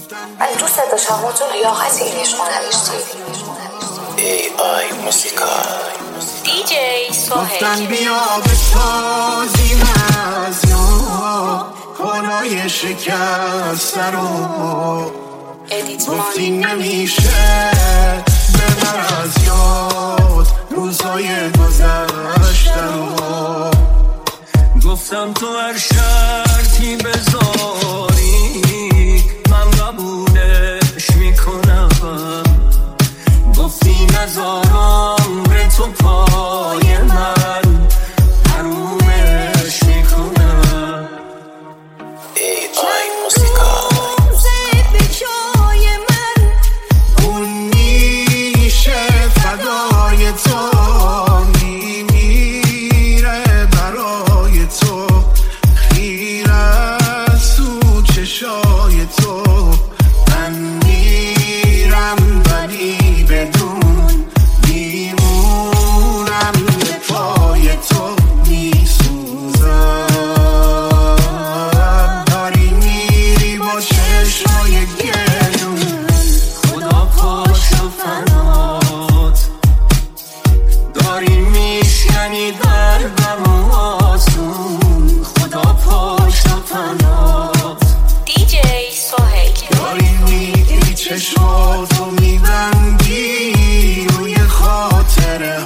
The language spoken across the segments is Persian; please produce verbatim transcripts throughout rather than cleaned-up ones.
ولی دوست داشتم و تو لیاقت این عشق نداشتی. ای آی موسیقا دی جی سوهیل گفتن بیا بسازیم از نو کارای شکسته رو، گفتی نمیشه ببر از یاد روزای گذشته رو. گفتم تو هر شرطی بذاری من قبولش میکنم، گفتی نذارم به تو پای من حرومش میکنم. ای آی موسیقا اون میشه فدای تو، میمیره برای تو، خیر از تو چشای تو. من میرم ولی بدون میمونم به پای تو میسوزم. داری میری با چشمای گلون، خدا پاش و فنات، داری میشکنی قلبم و آسون، خدا پاش و فنات. دی جی سوهیل داری میری چشماتو میبندی روی خاطره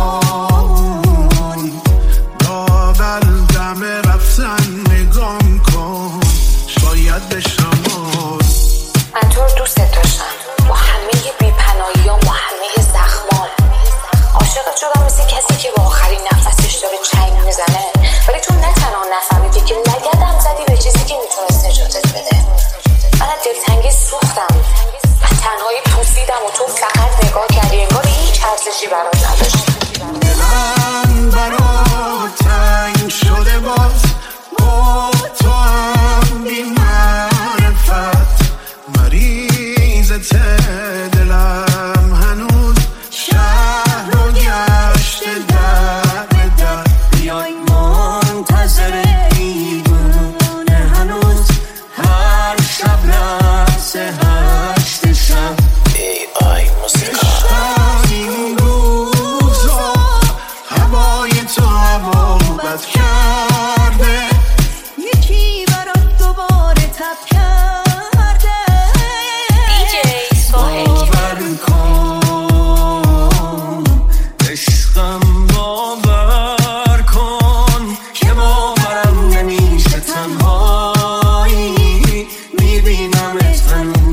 هامون، داور دم رفتن نگام کن شاید بشمار. من تو رو دوست داشتم با همه بی‌پناهی‌هام و همه زخمام. عاشقت شدم مثل کسی که با آخرین نفسش داره چنگ میزنه، ولی تو نه تنها نفهمیدی که لگدم زدی به چیزی که میتونست نجاتت بده. من از دلتنگی سوختم و تنهایی پوسیدم و تو فقط نگاه کردی، انگار هیچ ارزشی برات نداشت. دلم برات تنگ شده باز، با تو هم بی معرفت، مریضت دلم هنوز شهر رو گشته در به در. بیای منتظر میدونه هنوز هر شب لحظه هشت شب. ای آی موسیقا این روزا هوای تو هوا بد کرده، یکی برات دوباره تب کرده. دی جی سوهیل باور کن عشقم، باور کن که باورم نمیشه تنهایی میبینمت هنوز